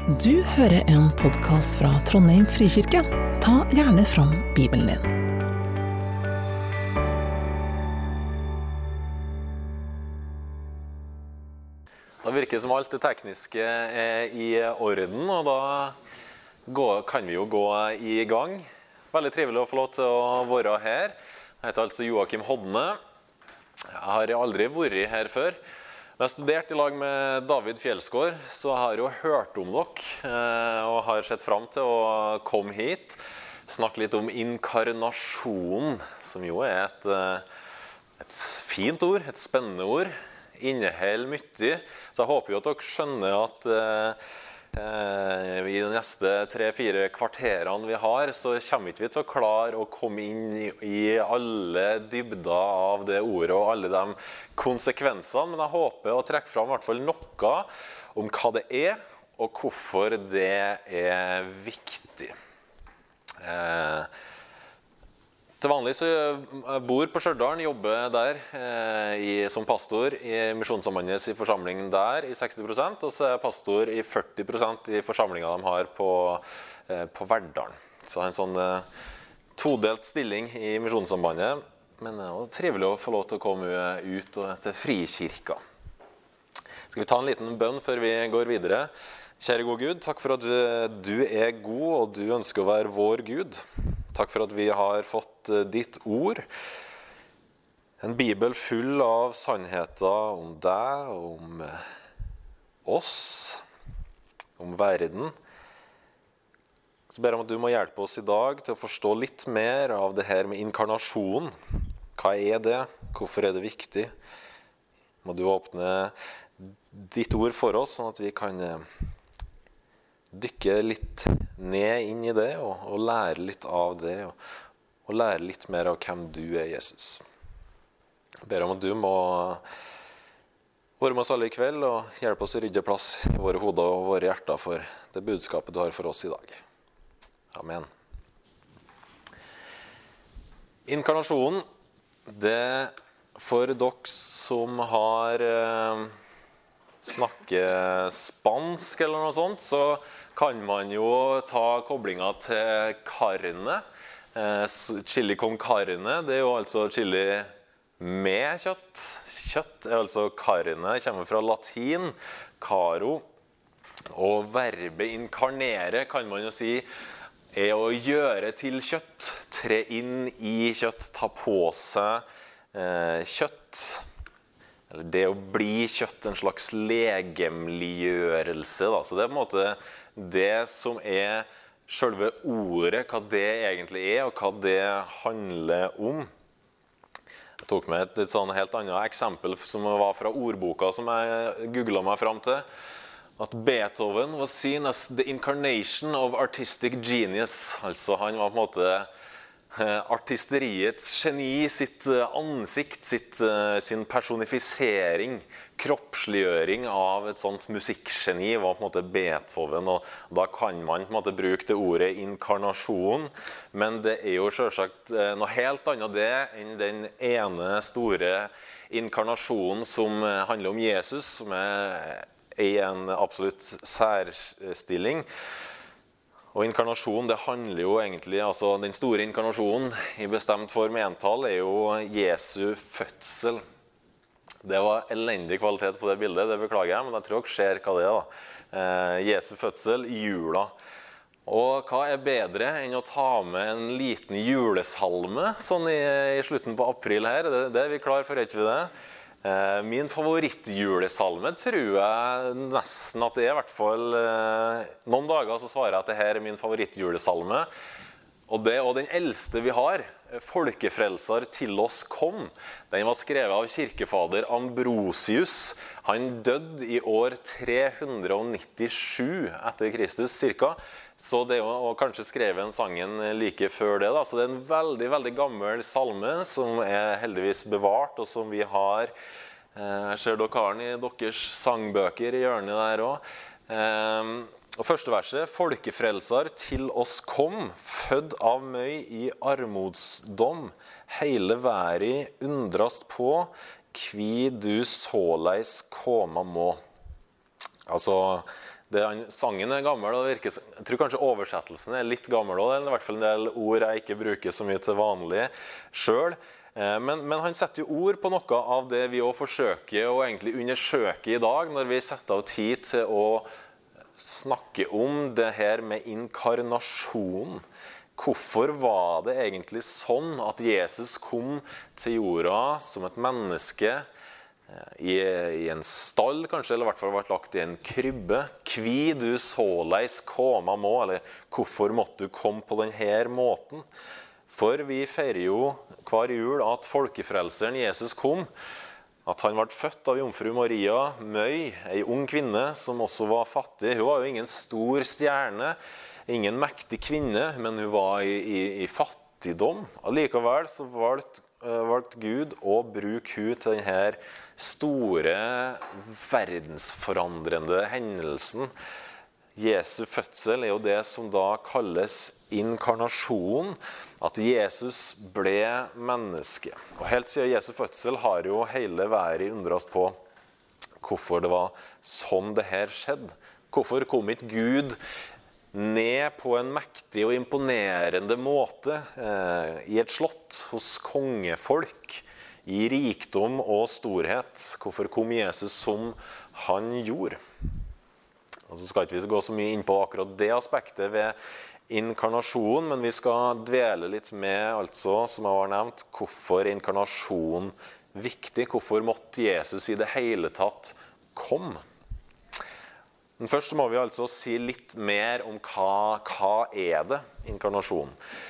Du hører en podcast fra Trondheim Frikirke. Ta gjerne fram Bibelen din. Det virker som alt det tekniske er i orden, og da kan vi jo gå i gang. Veldig trivelig å få lov til å være her. Jeg heter altså Joakim Hodne. Jeg har aldri vært her før. Jeg har studert i lag med David Fjellsgård, så jeg har jo hørt om dere, og har sett frem til å komme hit. Snakke litt om inkarnasjon, som jo er et fint ord, et spennende ord. Inneholder mye, så jeg håper jo at dere skjønner at i de neste 3-4 kvarterene vi har, så kommer ikke vi til å klare å komme inn i alle dybder av det ordet og alle de konsekvensene, men jeg håper å trekke fram i hvert fall noe om hva det er og hvorfor det er viktig. Til vanlig så bor på Stjørdal, jobber der som pastor i Misjonssambandet i forsamlingen der i 60%, og så er jeg pastor i 40% i forsamlingen de har på Verdalen. Så jeg har en sånn todelt stilling i Misjonssambandet, men det er trivelig å få lov til å komme ut til Frikirka. Skal vi ta en liten bønn før vi går videre? Kjære gode Gud, takk for at du er god, og du ønsker å være vår Gud. Takk for at vi har fått ditt ord, en bibel full av sannheter om deg, om oss, om verden. Så ber jeg om at du må hjelpe oss i dag til å forstå litt mer av det her med inkarnasjon. Hva er det? Hvorfor er det viktig? Må du åpne ditt ord for oss, sånn at vi kan dykke litt ned inn i det og lære litt av det og lære litt mer av hvem du er, Jesus. Jeg ber om at du må være med oss alle i kveld og hjelpe oss å rydde plass i våre hoder og våre hjerter for det budskapet du har for oss i dag. Amen. Inkarnasjonen, det for dere som har snakker spansk eller noe sånt, så kan man jo ta koblingen til carne. Chili con carne, det er jo altså chili med kjøtt. Kjøtt er altså carne, kommer fra latin, caro. Og verbet inkarnere kan man jo si er å gjøre til kjøtt. Tre inn i kjøtt, ta på seg kjøtt. Eller det å bli kjøtt, en slags legemliggjørelse. Da. Så det er på en måte det som er selve ordet, hva det egentlig er, og hva det handler om. Jeg tok med et sånn helt annet eksempel som var fra ordboka som jeg googlet meg frem til. At Beethoven was seen as the incarnation of artistic genius. Altså han var på en måte artisteriets geni, sitt ansikt, sin personifisering, kroppsliggjøring av et sånt musikkgeni var på en måte Beethoven, og da kan man på en måte bruke det ordet inkarnasjon, men det er jo selvsagt noe helt annet det enn den ene store inkarnasjonen som handler om Jesus, som er i en absolutt særstilling. Og inkarnasjon, det handler jo egentlig, altså den store inkarnasjonen i bestemt form entall er jo Jesu fødsel. Det var elendig kvalitet på det bildet, det beklager jeg, men jeg tror dere ser hva det er da. Jesu fødsel, jula. Og hva er bedre enn å ta med en liten julesalme sånn i slutten på april her? Det er vi klar for, ikke vi det? Min favorittjulesalme tror jeg nesten at det er i hvert fall noen dager så svarer jeg at det her er min favorittjulesalme. Og det er den eldste vi har, Folkefrelser til oss kom. Den var skrevet av kirkefader Ambrosius. Han døde i år 397 etter Kristus cirka. Så det er jo kanskje skrevet en sangen like før det da. Så det er en veldig, veldig gammel salme som er heldigvis bevart, og som vi har. Jeg ser dere har den i deres sangbøker i hjørnet der også. Og første verset, Folkefrelser til oss kom, fødd av møy i armodsdom, hele verden undrast på, kvi du såleis koma må. Altså, Sangen gammel, og jeg tror kanskje oversettelsen litt gammel også, eller i hvert fall en del ord jeg ikke bruker så mye til vanlig selv. Men han setter jo ord på noe av det vi også forsøker å egentlig undersøke i dag, når vi setter av tid til å snakke om det her med inkarnasjon. Hvorfor var det egentlig sånn at Jesus kom til jorda som et menneske i en stall, kanskje, eller i hvert fall vært lagt i en krybbe? Kvi du såleis koma må, eller hvorfor måtte du komme på denne måten? For vi feirer jo hver jul at folkefrelseren Jesus kom, at han ble født av jomfru Maria Møy, en ung kvinne som også var fattig. Hun var jo ingen stor stjerne, ingen mektig kvinne, men hun var i fattigdom. Allikevel så valgte Gud å bruke hun til denne store, verdensforandrende hendelsen. Jesu fødsel jo det som da kalles inkarnasjon, at Jesus ble menneske. Og helt siden Jesu fødsel har jo hele verden undret på hvorfor det var sånn det her skjedde. Hvorfor kom ikke Gud ned på en mektig og imponerende måte i et slott hos kongefolk, i rikdom og storhet? Hvorfor kom Jesus som han gjorde? Og så skal ikke vi gå så mye inn på akkurat det aspektet ved inkarnasjon, men vi skal dvele litt med, altså, som jeg har nevnt, hvorfor inkarnasjon viktig, hvorfor måtte Jesus i det hele tatt komme. Men først må vi altså si litt mer om hva er det, inkarnasjon.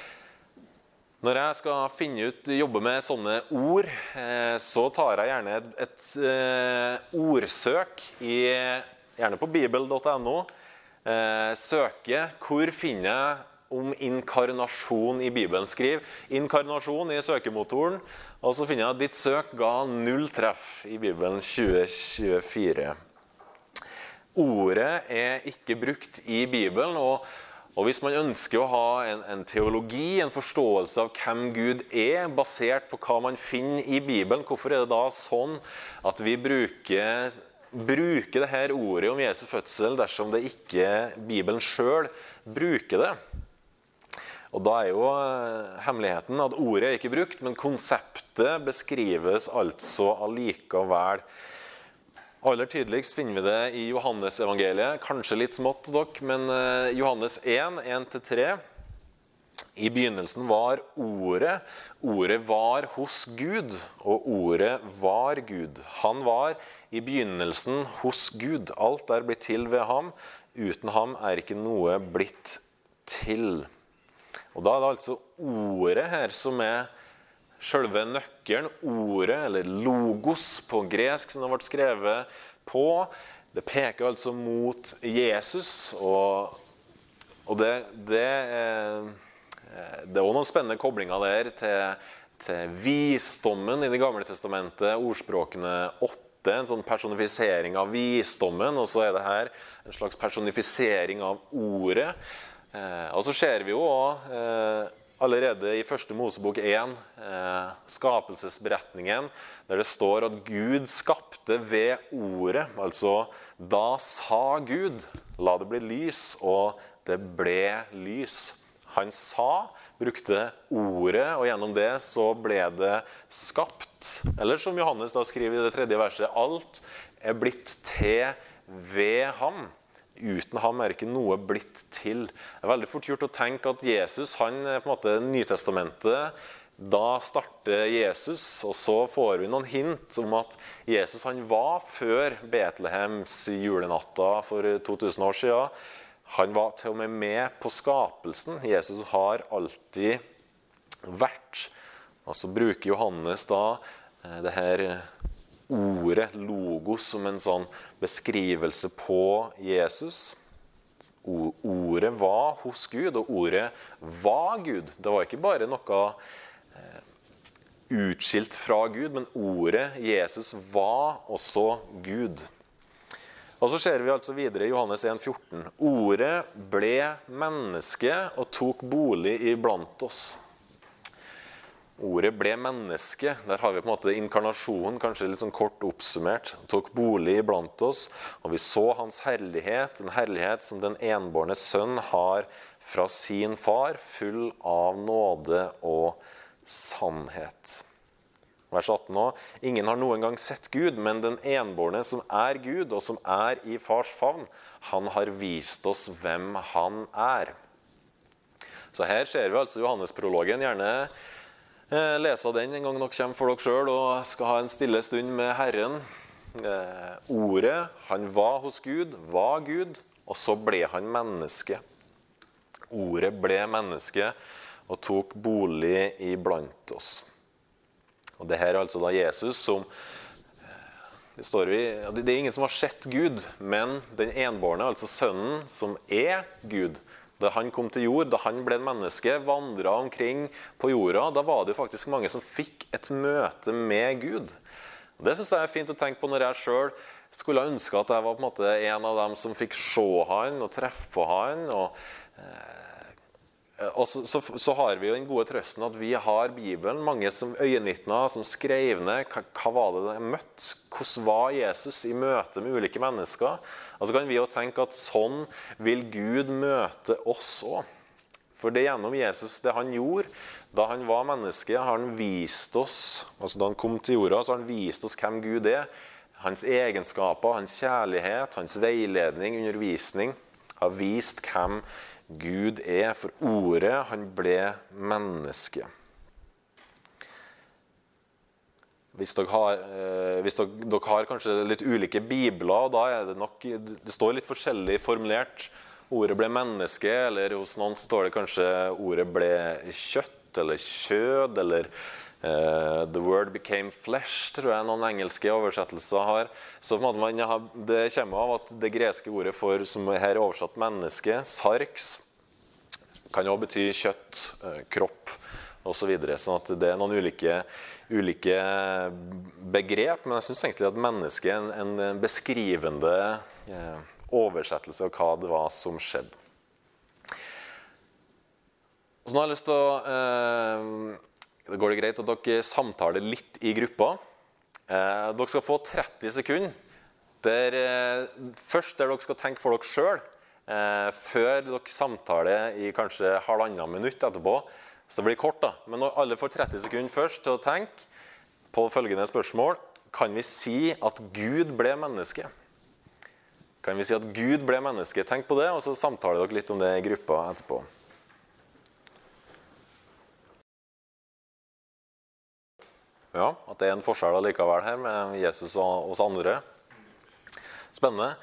Når jeg skal jobbe med sånne ord, så tar jeg gjerne et ordsøk gjerne på bibel.no, søke hvor finner jeg om inkarnasjon i Bibelen. Skriv inkarnasjon i søkemotoren, og så finner jeg at ditt søk ga 0 treff i Bibelen 2024. Ordet ikke brukt i Bibelen, og hvis man ønsker å ha en teologi, en forståelse av hvem Gud basert på hva man finner i Bibelen, hvorfor det da sånn at vi bruker det her ordet om Jesu fødsel dersom det ikke Bibelen selv bruker det? Og da jo hemmeligheten at ordet ikke brukt, men konseptet beskrives altså allikevel. Aller tydeligst finner vi det i Johannes evangeliet, kanskje litt smått dere, men Johannes 1, 1-3. I begynnelsen var ordet, ordet var hos Gud, og ordet var Gud. Han var i begynnelsen hos Gud. Alt blitt til ved ham, uten ham ikke noe blitt til. Og da det altså ordet her som selve nøkkelen, ordet, eller logos på gresk som det ble skrevet på. Det peker altså mot Jesus, og det også noen spennende koblinger der til visdommen i det gamle testamentet, ordspråkene 8, en sånn personifisering av visdommen, og så det her en slags personifisering av ordet. Og så ser vi jo allerede i første Mosebok 1, skapelsesberetningen, der det står at Gud skapte ved ordet, altså da sa Gud, la det bli lys, og det ble lys. Han sa, brukte ordet, og gjennom det så ble det skapt. Eller som Johannes da skriver i det 3. verset, alt blitt til ved ham. Uten ham ikke noe blitt til. Det veldig fort gjort å tenke at Jesus, han på en måte Nytestamentet, da starter Jesus, og så får vi noen hint om at Jesus han var før Betlehems julenatta for 2000 år siden. Han var til og med på skapelsen. Jesus har alltid vært. Og så bruker Johannes da det her ordet, logos, som en sånn beskrivelse på Jesus. Ordet var hos Gud, og ordet var Gud. Det var ikke bare noe utskilt fra Gud, men ordet Jesus var også Gud. Og så ser vi altså videre i Johannes 1,14. Ordet ble menneske og tok bolig iblant oss. Ordet ble menneske. Der har vi på en måte inkarnasjonen, kanskje litt sånn kort oppsummert. Han tok bolig blant oss, og vi så hans herlighet, en herlighet som den enbårne sønn har fra sin far, full av nåde og sannhet. Vers 18 nå. Ingen har noen gang sett Gud, men den enbårne som er Gud, og som er i fars favn, han har vist oss hvem han er. Så her ser vi altså Johannes-prologen. Gjerne lese den en gang dere kommer for dere selv og skal ha en stille stund med Herren. Ordet, han var hos Gud, og så ble han menneske. Ordet ble menneske og tok bolig iblant oss. Og det her er altså da Jesus som, det er ingen som har sett Gud, men den enbårne, altså sønnen som er Gud. Da han kom til jord, da han ble en menneske, vandret omkring på jorda, da var det jo faktisk mange som fikk et møte med Gud. Og det synes jeg er fint å tenke på når jeg selv skulle ønske at jeg var på en måte en av dem som fikk se han og treffe på han. Og så har vi jo den gode trøsten at vi har Bibelen, mange som øyenvitner, som skrev ned hva var det de møtte, hvordan var Jesus i møte med ulike mennesker. Og så kan vi jo tenke at sånn vil Gud møte oss også. For det gjennom Jesus, det han gjorde, da han var menneske, har han vist oss, altså da han kom til jorda, så har han vist oss hvem Gud er. Hans egenskaper, hans kjærlighet, hans veiledning, undervisning, har vist hvem Gud er. For ordet, han ble menneske. Hvis dere har kanskje litt ulike bibler, da er det nok, det står litt forskjellig formulert. Ordet ble menneske, eller hos noen står det kanskje ordet ble kjøtt, eller kjød, eller the word became flesh, tror jeg noen engelske oversettelser har. Så på en måte det kommer av at det greske ordet for, som her er oversatt menneske, sarx, kan jo bety kjøtt, kropp, og så videre. Sånn at det er noen ulike begrep, men jeg synes egentlig at menneske er en beskrivende oversettelse av hva det var som skjedde. Så nå har jeg lyst til å det går det greit at dere samtaler litt i gruppa. Dere skal få 30 sekunder først der dere skal tenke for dere selv, før dere samtaler i kanskje 1,5 minutt etterpå. Så det blir kort da, men når alle får 30 sekunder først til å tenke på følgende spørsmål: kan vi si at Gud ble menneske? Kan vi si at Gud ble menneske? Tenk på det, og så samtaler dere litt om det i gruppa etterpå. Ja, at det er en forskjell allikevel her med Jesus og oss andre. Spennende.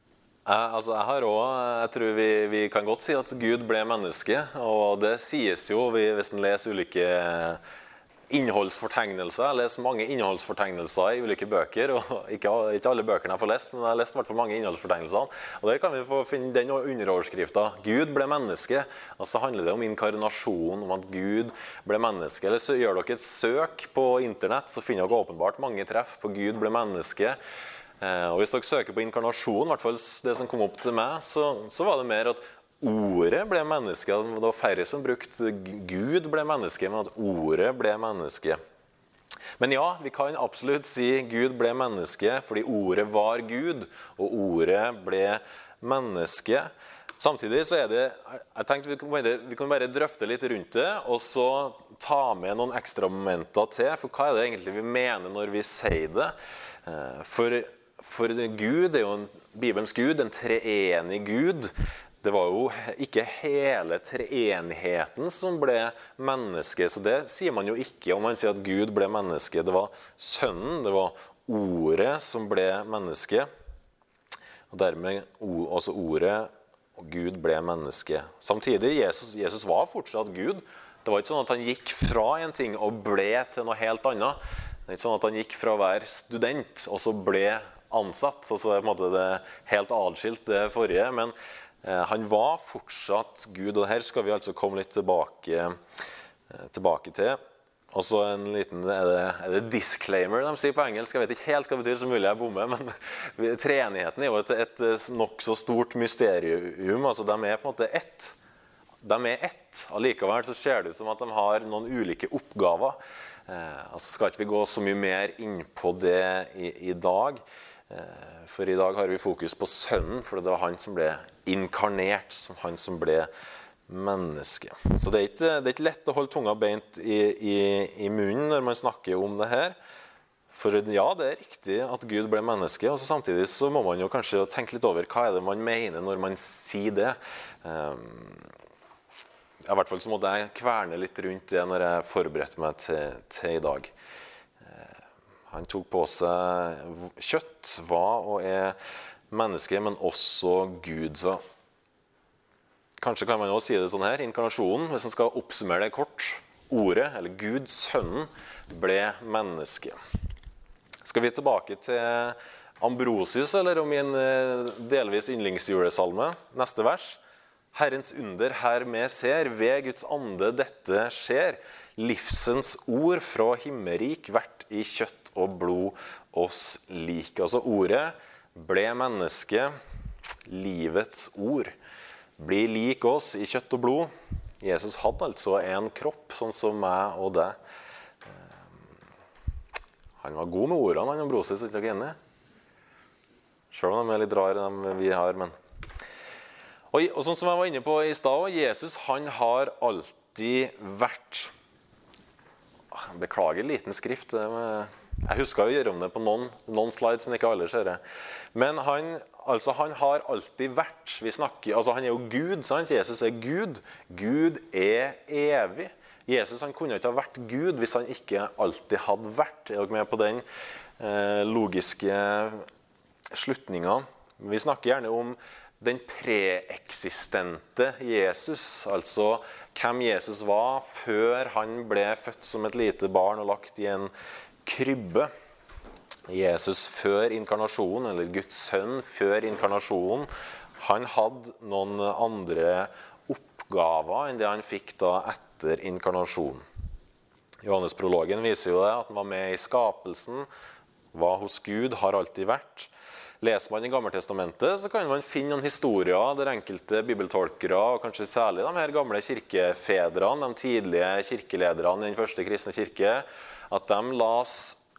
Jeg tror vi kan godt si at Gud ble menneske, og det sies jo hvis en leser ulike innholdsfortegnelser. Jeg leser mange innholdsfortegnelser i ulike bøker, og ikke alle bøkene jeg får lest, men jeg har lest i hvert fall mange innholdsfortegnelser. Og der kan vi få finne den underoverskriften: Gud ble menneske. Og så handler det om inkarnasjon, om at Gud ble menneske. Eller så gjør dere et søk på internett, så finner dere åpenbart mange treff på Gud ble menneske. Og hvis dere søker på inkarnasjon, i hvert fall det som kom opp til meg, så var det mer at ordet ble menneske. Det var færre som brukte Gud ble menneske, men at ordet ble menneske. Men ja, vi kan absolutt si Gud ble menneske, fordi ordet var Gud, og ordet ble menneske. Samtidig så er det, jeg tenkte vi kan bare drøfte litt rundt det, og så ta med noen ekstra momenter til, for hva er det egentlig vi mener når vi sier det? For Gud er jo Bibelens Gud, en treenig Gud. Det var jo ikke hele treenigheten som ble menneske, så det sier man jo ikke om man sier at Gud ble menneske. Det var sønnen, det var ordet som ble menneske, og dermed også ordet og Gud ble menneske. Samtidig, Jesus var fortsatt Gud. Det var ikke sånn at han gikk fra en ting og ble til noe helt annet. Det er ikke sånn at han gikk fra å være student og så ble ansatt, og så er på en måte det helt adskilt det forrige, men han var fortsatt Gud, og her skal vi altså komme litt tilbake til. Og så en liten, er det disclaimer de sier på engelsk? Jeg vet ikke helt hva det betyr, så mulig jeg bommer, men treenigheten er jo et nok så stort mysterium, altså de er på en måte ett. de ett. Allikevel så ser det ut som at de har noen ulike oppgaver. Altså skal ikke vi gå så mye mer inn på det i dag. For i dag har vi fokus på sønnen, for det var han som ble inkarnert, han som ble menneske. Så det er ikke lett å holde tunga beint i munnen når man snakker om det her. For ja, det er riktig at Gud ble menneske, og så samtidig så må man jo kanskje tenke litt over hva er det man mener når man sier det. I hvert fall så måtte jeg kverne litt rundt det når jeg forberedte meg til i dag. Han tok på seg kjøtt, var og er menneske, men også Gud. Så kanskje kan man også si det sånn her, inkarnasjonen, hvis man skal oppsummere det kort. Ordet, eller Gud, sønnen, ble menneske. Skal vi tilbake til Ambrosius, eller om min delvis yndlingsjulesalme, neste vers. Herrens under her med ser, ved Guds ande dette skjer. Livsens ord fra himmerik, vært i kjøtt og blod oss lik. Altså ordet ble menneske, livets ord. Blir lik oss i kjøtt og blod. Jesus hadde altså en kropp, sånn som meg og deg. Han var god med ordene, han Ambrosius, ikke dere enig? Selv om de er litt rare, de vi har, men... Og sånn som jeg var inne på i sted, Jesus, han har alltid vært... Beklager liten skrift. Jeg husker å gjøre om det på noen slides, men ikke alle ser det. Men han har alltid vært. Han er jo Gud, sant? Jesus er Gud. Gud er evig. Jesus han kunne ikke ha vært Gud hvis han ikke alltid hadde vært. Er dere med på den logiske slutningen? Vi snakker gjerne om den preeksistente Jesus, altså hvem Jesus var før han ble født som et lite barn og lagt i en krybbe. Jesus før inkarnasjonen, eller Guds sønn før inkarnasjonen, han hadde noen andre oppgaver enn det han fikk da etter inkarnasjonen. Johannes-prologen viser jo det, at han var med i skapelsen, var hos Gud, har alltid vært. Leser man i Gammeltestamentet, så kan man finne noen historier der enkelte bibeltolkere, og kanskje særlig de her gamle kirkefedrene, de tidlige kirkelederne i den første kristne kirke, at de las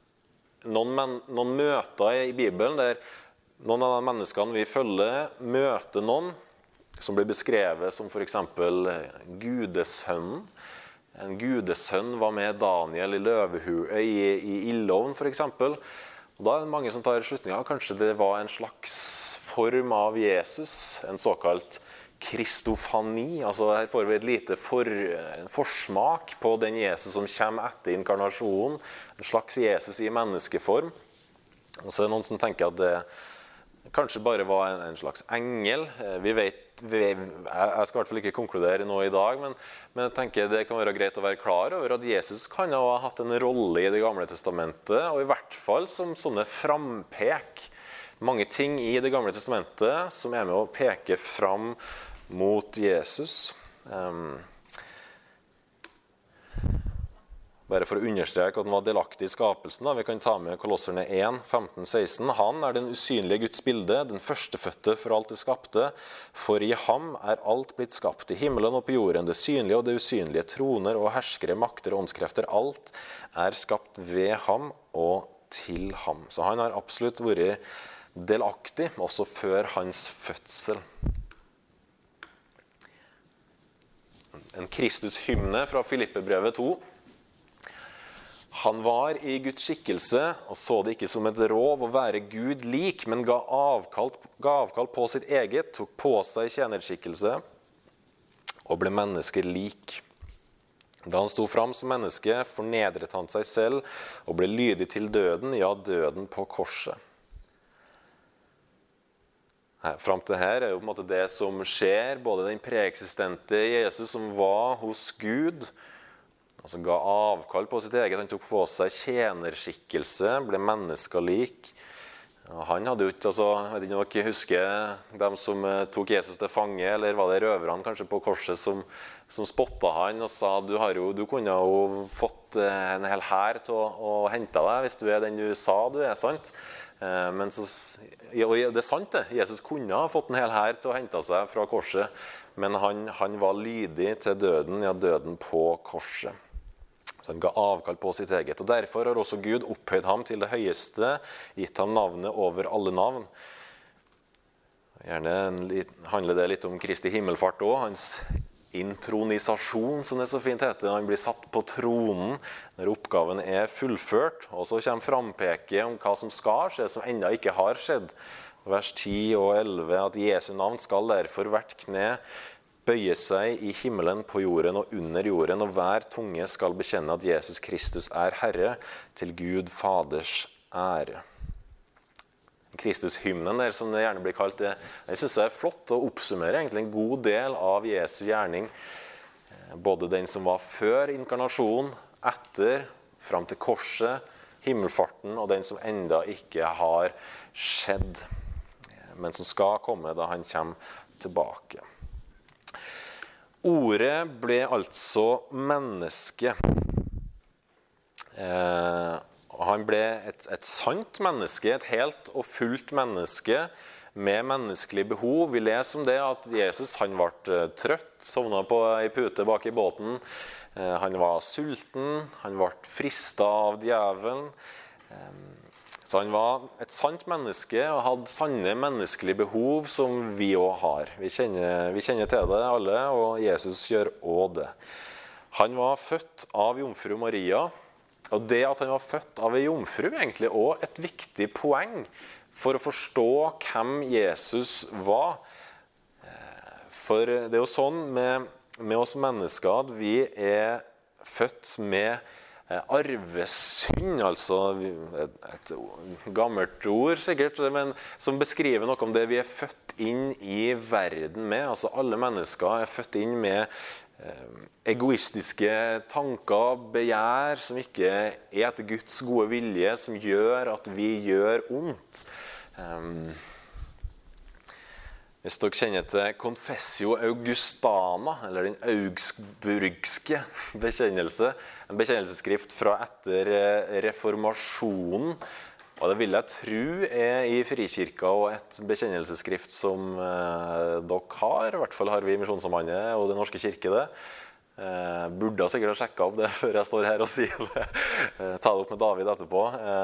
noen møter i Bibelen, der noen av de menneskene vi følger møter noen som blir beskrevet som for eksempel gudesønnen. En gudesønn var med Daniel i løvehule i ildovn for eksempel. Og da er det mange som tar slutninger. Kanskje det var en slags form av Jesus, en såkalt kristofani. Altså her får vi et lite forsmak på den Jesus som kommer etter inkarnasjonen. En slags Jesus i menneskeform. Og så er det noen som tenker at det kanskje bare var en slags engel. Jeg skal i hvert fall ikke konkludere nå i dag, men jeg tenker det kan være greit å være klar over at Jesus kan ha hatt en rolle i Det gamle testamentet, og i hvert fall som sånne frampek. Mange ting i Det gamle testamentet som er med å peke fram mot Jesus. Bare for å understreke at han var delaktig i skapelsen. Vi kan ta med Kolosserne 1, 15-16. Han er den usynlige Guds bilde, den førstefødte for alt det skapte. For i ham er alt blitt skapt, i himmelen og på jorden, det synlige og det usynlige, troner og herskere, makter og åndskrefter. Alt er skapt ved ham og til ham. Så han har absolutt vært delaktig, også før hans fødsel. En Kristus-hymne fra Filippebrevet 2. Han var i Guds skikkelse og så det ikke som et rov å være Gud lik, men ga avkall på sitt eget, tok på seg tjenerskikkelse og ble mennesker lik. Da han sto fram som menneske, fornedret han seg selv og ble lydig til døden, ja, døden på korset. Fram til her er jo på en måte det som skjer, både den preeksistente Jesus som var hos Gud, altså ga avkall på sitt eget, han tok på seg tjenerskikkelse, ble menneskelik. Han hadde jo ikke, jeg vet ikke om dere husker dem som tok Jesus til fange, eller var det røverne kanskje på korset som spottet han og sa, du kunne jo fått en hel hær til å hente deg hvis du er den du sa du er, sant? Men og det sant det, Jesus kunne ha fått en hel hær til å hente seg fra korset, men han var lydig til døden, ja døden på korset. Så han ga avkall på sitt eget, og derfor har også Gud opphøyd ham til det høyeste, gitt ham navnet over alle navn. Gjerne handler det litt om Kristi himmelfart også, hans intronisasjon, som det så fint heter. Han blir satt på tronen når oppgaven er fullført, og så kommer frampeket om hva som skal skje, som enda ikke har skjedd. Vers 10 og 11, at Jesu navn skal derfor hvert kne bøye seg i himmelen, på jorden og under jorden, og hver tunge skal bekjenne at Jesus Kristus er Herre, til Gud Faders ære. Kristus-hymnen der, som det gjerne blir kalt, jeg synes det er flott å oppsummere egentlig en god del av Jesu gjerning, både den som var før inkarnasjon, etter, fram til korset, himmelfarten, og den som enda ikke har skjedd, men som skal komme da han kommer tilbake. Ordet ble altså menneske. Han ble et sant menneske, et helt og fullt menneske med menneskelige behov. Vi leser om det at Jesus han ble trøtt, sovnet på en pute bak i båten. Han var sulten, han ble fristet av djevelen. Så han var et sant menneske og hadde sanne menneskelige behov som vi også har. Vi kjenner til det alle, og Jesus gjør også det. Han var født av jomfru Maria. Og det at han var født av en jomfru er egentlig også et viktig poeng for å forstå hvem Jesus var. For det er jo sånn med oss mennesker at vi er født med arvesynd, altså et gammelt ord sikkert, men som beskriver noe om det vi er født inn i verden med. Altså alle mennesker er født inn med egoistiske tanker, begjær som ikke er etter Guds gode vilje, som gjør at vi gjør ondt. Hvis dere kjenner til Confessio Augustana, eller den augsburgske bekjennelse, en bekjennelsesskrift fra etter reformasjonen, og det vil jeg tro er i Frikirka og et bekjennelsesskrift som dere har. I hvert fall har vi Misjonssambandet og Den norske kirke det. Burde sikkert ha sjekket opp det før jeg står her og sier det. Ta det opp med David etterpå.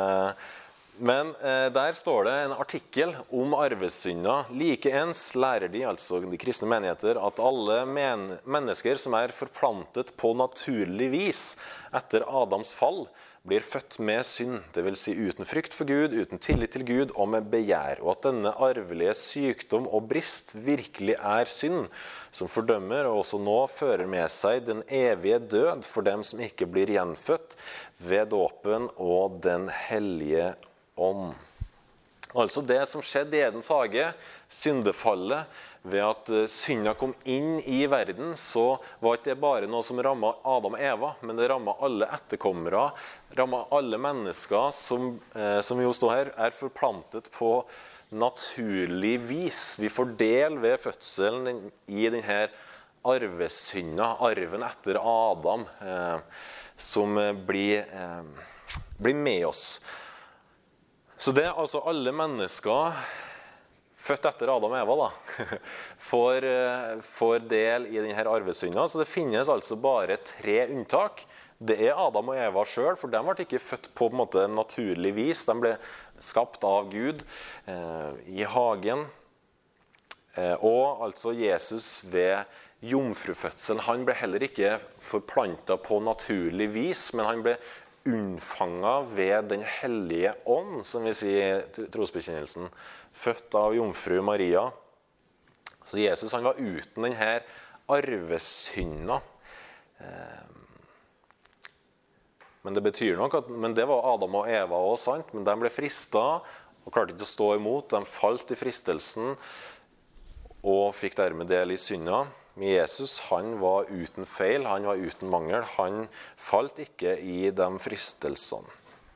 Men der står det en artikkel om arvesynder. Likeens lærer de, altså de kristne menigheter, at alle mennesker som er forplantet på naturlig vis etter Adams fall, blir født med synd, det vil si uten frykt for Gud, uten tillit til Gud og med begjær, og at denne arvelige sykdom og brist virkelig er synd, som fordømmer og også nå fører med seg den evige død for dem som ikke blir gjenfødt ved dåpen og den hellige ånd. Altså det som skjedde i Edens hage, syndefallet, ved at synda kom inn i verden, så var ikke det bare noe som rammet Adam og Eva, men det rammet alle etterkommere, rammet alle mennesker som jo står her, er forplantet på naturlig vis. Vi får del ved fødselen i denne arvesynda, arven etter Adam, som blir med oss. Så det er altså alle mennesker født etter Adam og Eva da, får del i denne arvesynda. Så det finnes altså bare 3 unntak. Det er Adam og Eva selv, for de ble ikke født på en måte naturlig vis. De ble skapt av Gud i hagen. Og altså Jesus ved jomfrufødselen, han ble heller ikke forplantet på naturlig vis, men han ble unnfanget ved den hellige ånd, som vi sier i trosbekjennelsen, født av jomfru Maria. Så Jesus han var uten denne arvesynda. Men det betyr nok at, men det var Adam og Eva også, sant? Men de ble fristet og klarte ikke å stå imot. De falt i fristelsen og fikk dermed del i synda. Men Jesus, han var uten feil, han var uten mangel. Han falt ikke i de fristelsene.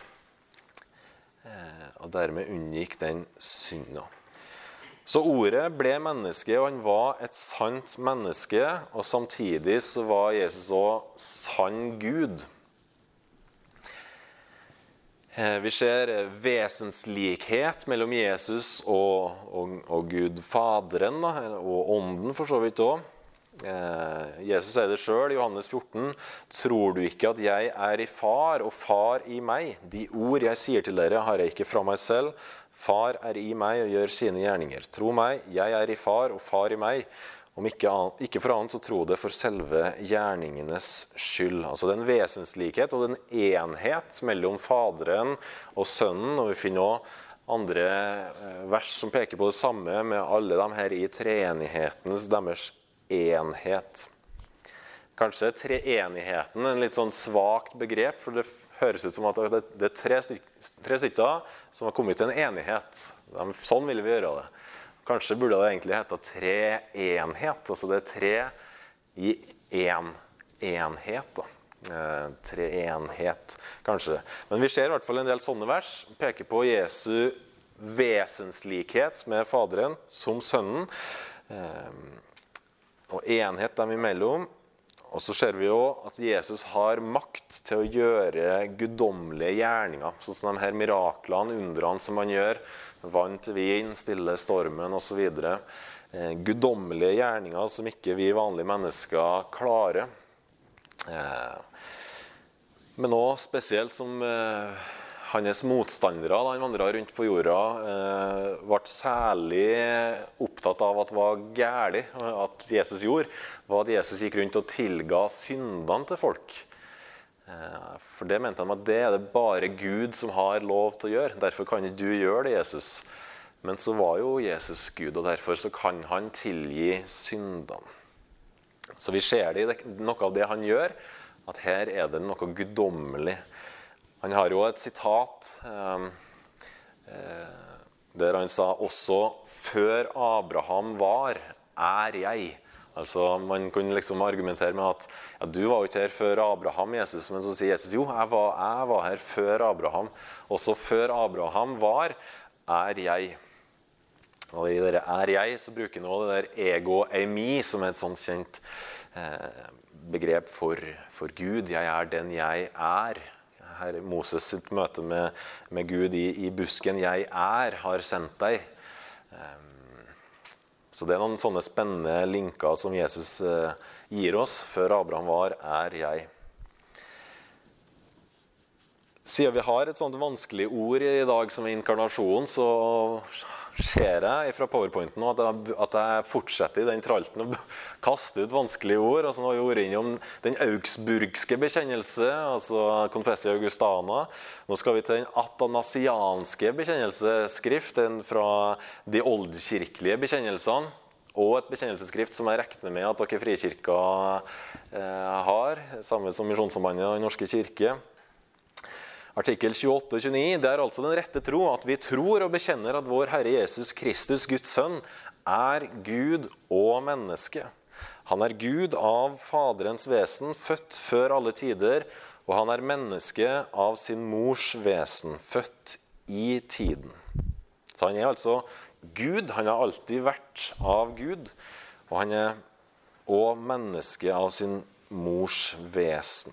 Og dermed unngikk den synda. Så ordet ble menneske, og han var et sant menneske, og samtidig så var Jesus også sann Gud. Vi ser vesenslikhet mellom Jesus og Gud Faderen, og Ånden for så vidt også. Jesus sier det selv i Johannes 14, «Tror du ikke at jeg er i far, og far i meg? De ord jeg sier til dere har jeg ikke fra meg selv. Far er i meg og gjør sine gjerninger. Tro meg, jeg er i far, og far i meg. Om ikke for annet så tro det for selve gjerningenes skyld». Altså den vesenslikhet og den enhet mellom Faderen og Sønnen, og vi finner også andre vers som peker på det samme med alle de her i treenighetens deres enhet. Kanskje treenigheten en litt sånn svagt begrep, for det høres ut som at det er tre stykker som har kommet til en enighet. Sånn ville vi gjøre det. Kanskje burde det egentlig hette treenhet, altså det er tre i en enhet. Treenhet, kanskje. Men vi ser i hvert fall en del sånne vers, peker på Jesu vesenslikhet med Faderen som Sønnen, og enhet dem imellom. Og så ser vi jo at Jesus har makt til å gjøre guddommelige gjerninger, sånn som de her miraklene, undrene som han gjør, vann til vin, stille stormen og så videre. Guddommelige gjerninger som ikke vi vanlige mennesker klarer. Men også spesielt som hans motstandere, da han vandret rundt på jorda, ble særlig opptatt av at det var gærlig, at Jesus gjorde, var at Jesus gikk rundt og tilga syndene til folk. For det mente de at det er det bare Gud som har lov til å gjøre. Derfor kan ikke du gjøre det, Jesus. Men så var jo Jesus Gud, og derfor så kan han tilgi syndene. Så vi ser det i noe av det han gjør, at her er det noe guddommelig. Han har jo et sitat der han sa også «Før Abraham var, er jeg». Altså, man kunne liksom argumentere med at ja, du var jo ikke her før Abraham, Jesus, men så sier Jesus, jo, jeg var her før Abraham. Også før Abraham var, er jeg. Og i det er jeg, så bruker nå det der ego eimi, som er et sånt kjent begrep for Gud. Jeg er den jeg er. Her Moses sitt møte med Gud i busken, jeg har sendt deg. Så det er noen sånne spennende linker som Jesus gir oss. Før Abraham var, er jeg. Siden vi har et sånt vanskelig ord i dag som er inkarnasjon, så ser jeg fra PowerPointen at jeg fortsetter i den tralten og kaster ut vanskelige ord. Altså, nå har vi vært innom den augsburgske bekjennelse, altså Confessio Augustana. Nå skal vi til den athanasianske bekjennelsesskrift, den fra de oldkirkelige bekjennelsene, og et bekjennelsesskrift som jeg regner med at dere frikirka har, samme som Misjonssambandet og den norske kirke. Artikkel 28 og 29, det er altså den rette tro, at vi tror og bekjenner at vår Herre Jesus Kristus, Guds sønn, er Gud og menneske. Han er Gud av Faderens vesen, født før alle tider, og han er menneske av sin mors vesen, født i tiden. Så han er altså Gud, han har alltid vært av Gud, og han er også menneske av sin mors vesen.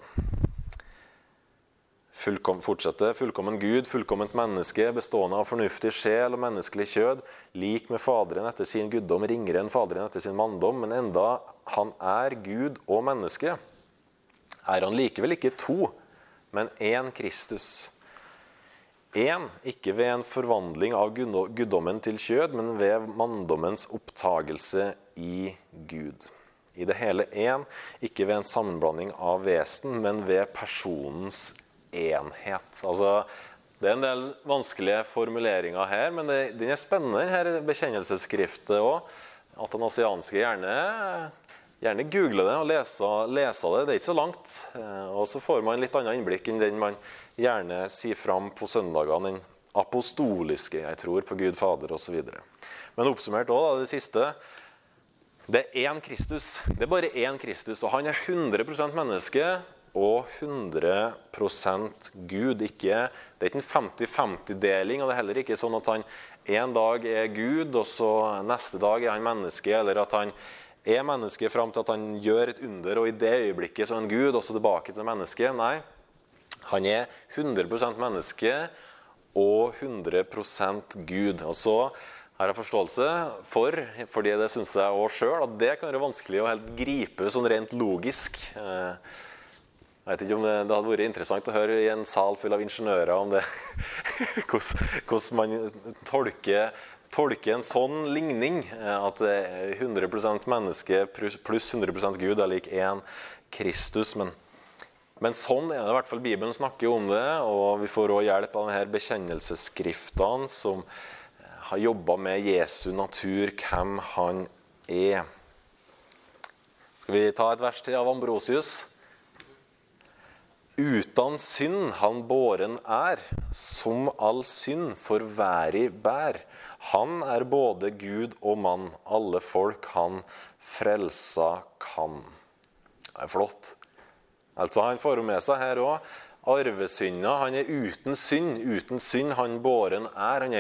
Fortsette, fullkommen Gud, fullkomment menneske, bestående av fornuftig sjel og menneskelig kjød, lik med Faderen etter sin guddom, ringere enn Faderen etter sin manndom, men enda han er Gud og menneske, er han likevel ikke to, men én Kristus. Én, ikke ved en forvandling av guddommen til kjød, men ved manndommens opptagelse i Gud. I det hele én, ikke ved en sammenblanding av vesen, men ved personens enhet. Altså, det er en del vanskelige formuleringer her, men den er spennende, denne bekjennelsesskriftet også. Athanasianske gjerne google det og lese det. Det er ikke så langt. Og så får man litt annet innblikk enn den man gjerne sier fram på søndagene, den apostoliske, jeg tror på Gud Fader og så videre. Men oppsummert også, det siste, det er én Kristus. Det er bare én Kristus, og han er 100% menneske, og 100% Gud. Det er ikke en 50-50-deling, og det er heller ikke sånn at han en dag er Gud, og så neste dag er han menneske, eller at han er menneske frem til at han gjør et under, og i det øyeblikket så er han Gud, og så tilbake til mennesket. Nei, Han 100% menneske og 100% Gud. Og så har jeg forståelse fordi det synes jeg også selv, at det kan være vanskelig å helt gripe sånn rent logisk. Jeg vet ikke om det hadde vært interessant å høre i en sal full av ingeniører om det, hvordan man tolker en sånn ligning, at 100% menneske pluss 100% Gud er lik en Kristus, men sånn det i hvert fall Bibelen snakker om det, og vi får også hjelp av denne bekjennelsesskriftene som har jobbet med Jesu natur, hvem han Skal vi ta et vers til av Ambrosius? Utan synd han båren som all synd for væri bær. Han både Gud og mann, alle folk han frelsa kan. Det flott. Altså han får med seg her også, arvesynda, han uten synd han båren han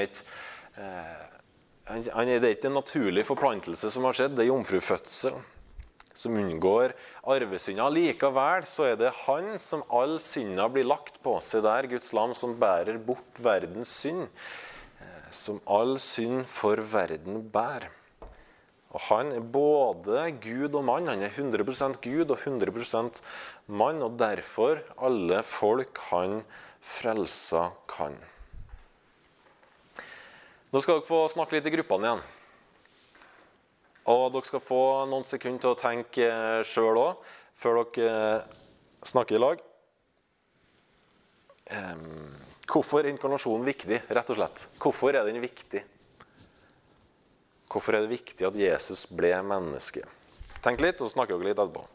det er ikke en naturlig forplantelse som har skjedd, det er jomfrufødsel som unngår arvesynda. Likevel så det han som all synda blir lagt på. Se der, Guds lam som bærer bort verdens synd, som all synd for verden bær. Og han både Gud og mann, han 100% Gud og 100% mann, og derfor alle folk han frelsa kan. Nå skal dere få snakke litt i gruppene igjen. Og dere skal få noen sekunder til å tenke selv også, før dere snakker i lag. Hvorfor inkarnasjonen viktig, rett og slett? Hvorfor den viktig? Hvorfor det viktig at Jesus ble menneske? Tenk litt, og så snakker dere litt etterpå.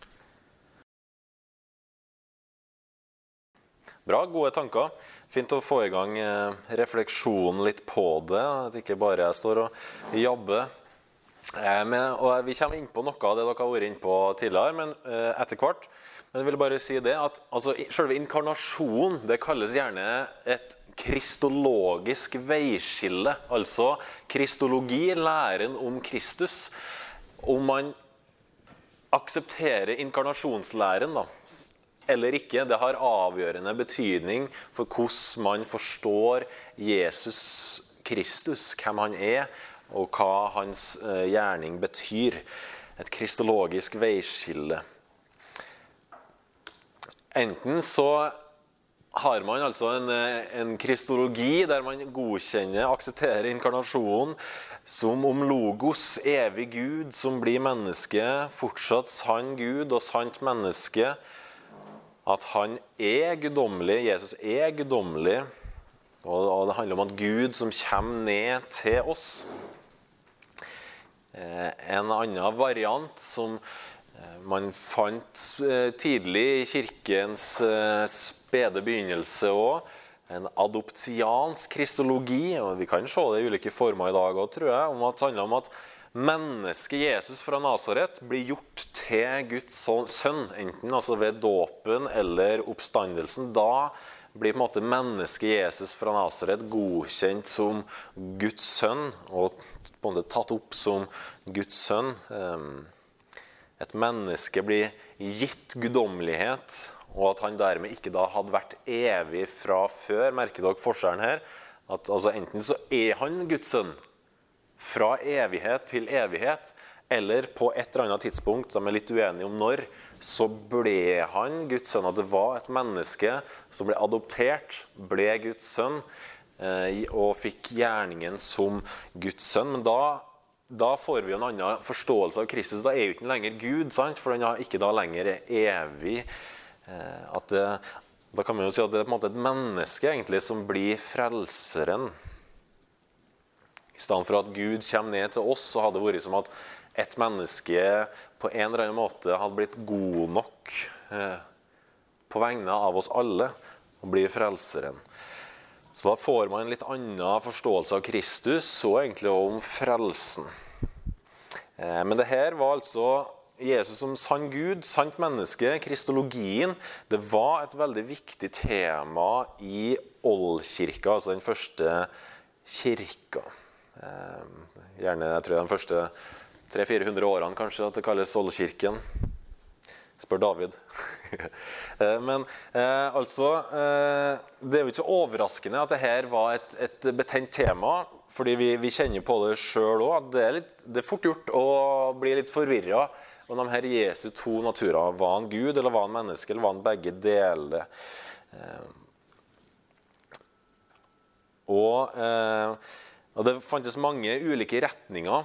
Bra, gode tanker. Fint å få i gang refleksjonen litt på det, at ikke bare jeg står og jabber. Og vi kommer inn på noe av det dere har vært inn på tidligere, men etter hvert. Men jeg vil bare si det at selve inkarnasjon, det kalles gjerne et kristologisk veiskille. Altså kristologi, læren om Kristus. Om man aksepterer inkarnasjonslæren da, eller ikke, det har avgjørende betydning for hvordan man forstår Jesus Kristus, hvem han og hva hans gjerning betyr. Et kristologisk veiskille. Enten så har man altså en kristologi der man godkjenner, aksepterer inkarnasjonen som om logos, evig Gud som blir menneske, fortsatt sann Gud og sant menneske, at han guddommelig, Jesus guddommelig, og det handler om at Gud som kommer ned til oss. En annen variant som man fant tidlig i kirkens spede begynnelse også, en adoptiansk kristologi, og vi kan se det i ulike former i dag også, tror jeg, det handler om at mennesket Jesus fra Nazaret blir gjort til Guds sønn, enten altså ved dåpen eller oppstandelsen. Da blir på en måte mennesket Jesus fra Nazaret godkjent som Guds sønn, og på en måte tatt opp som Guds sønn. Et menneske blir gitt guddommelighet, og at han dermed ikke da hadde vært evig fra før. Merker dere forskjellen her? At altså enten så han Guds sønn fra evighet til evighet, eller på et eller annet tidspunkt, de litt uenige om når, så ble han Guds sønn, at det var et menneske som ble adoptert, ble Guds sønn, og fikk gjerningen som Guds sønn. Men da får vi en annen forståelse av Kristus. Da jo ikke lenger Gud, sant? For han ikke da lenger evig. Da kan man jo si at det på en måte et menneske egentlig som blir frelseren. I stedet for at Gud kommer ned til oss, så hadde det vært som at et menneske på en eller annen måte hadde blitt god nok på vegne av oss alle og blir frelseren. Så da får man en litt annen forståelse av Kristus og egentlig om frelsen. Men det her var altså Jesus som sann Gud, sant menneske, kristologien. Det var et veldig viktig tema i oldkirka, altså den første kirka. Gjerne, jeg tror de første 300-400 årene kanskje, at det kalles oldkirken. Spør David. Men altså, det er jo ikke så overraskende at dette var et betent tema, fordi vi kjenner på det selv også, at det er fort gjort å bli litt forvirret om de her Jesu to naturer. Var han Gud, eller var han menneske, eller var han begge deler? Og det fantes mange ulike retninger.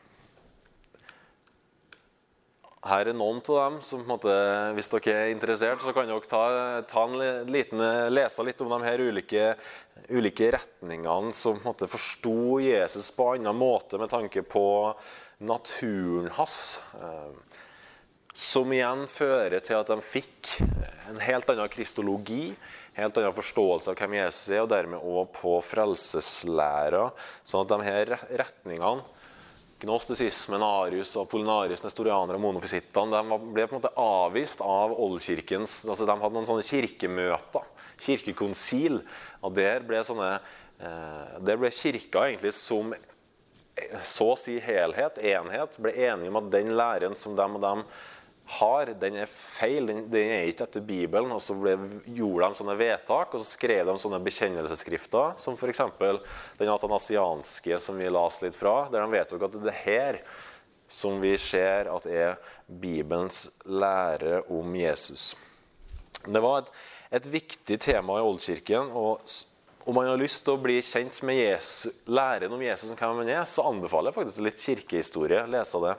Her er noen av dem som, på en måte, hvis dere er interessert, så kan dere lese litt om de her ulike retningene som på en måte forstod Jesus på en annen måte med tanke på naturen hans, som igjen fører til at de fikk en helt annen kristologi, helt annen forståelse av hvem Jesus er, og dermed også på frelseslæra, sånn at de her retningene, gnostisismen, Arius, Apollinaris, nestorianer og monofisittene, de ble på en måte avvist av oldkirkens, altså de hadde noen sånne kirkemøter, kirkekonsil, og der ble kirka egentlig som så å si helhet, enhet, ble enige om at den læren som dem og dem har, den er feil, den er ikke etter Bibelen, og så gjorde de sånne vedtak, og så skrev de sånne bekjennelsesskrifter, som for eksempel den atanasianske som vi las litt fra, der de vedtok at det her som vi ser at er Bibelens lære om Jesus. Det var et viktig tema i oldkirken, og om man har lyst til å bli kjent med læren om Jesus som hvem man er, så anbefaler jeg faktisk litt kirkehistorie, lese det.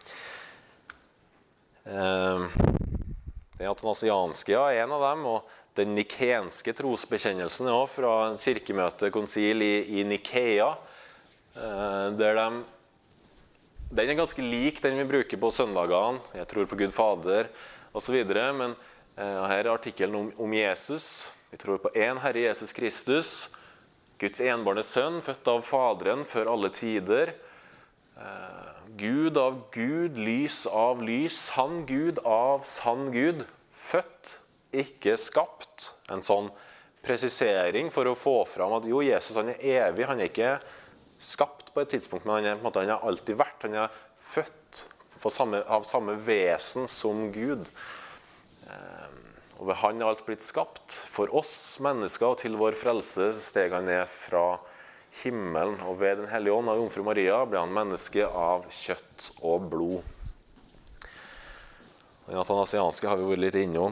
Den atanasianske er en av dem, og den nikenske trosbekjennelsen er også fra en kirkemøtekonsil i Nikea, den er ganske lik den vi bruker på søndagene, jeg tror på Gud Fader, og så videre, men her er artikkelen om Jesus. Vi tror på en Herre Jesus Kristus, Guds enbårne sønn, født av Faderen før alle tider, Gud av Gud, lys av lys, sann Gud av sann Gud, født, ikke skapt. En sånn presisering for å få fram at jo, Jesus han er evig, han er ikke skapt på et tidspunkt, men han har alltid vært, han er født av samme vesen som Gud. Og ved han er alt blitt skapt. For oss mennesker og til vår frelse steg han ned fra himmelen, og ved den hellige ånd av jomfru Maria ble han menneske av kjøtt og blod. Den atanasianske har vi vært litt innom.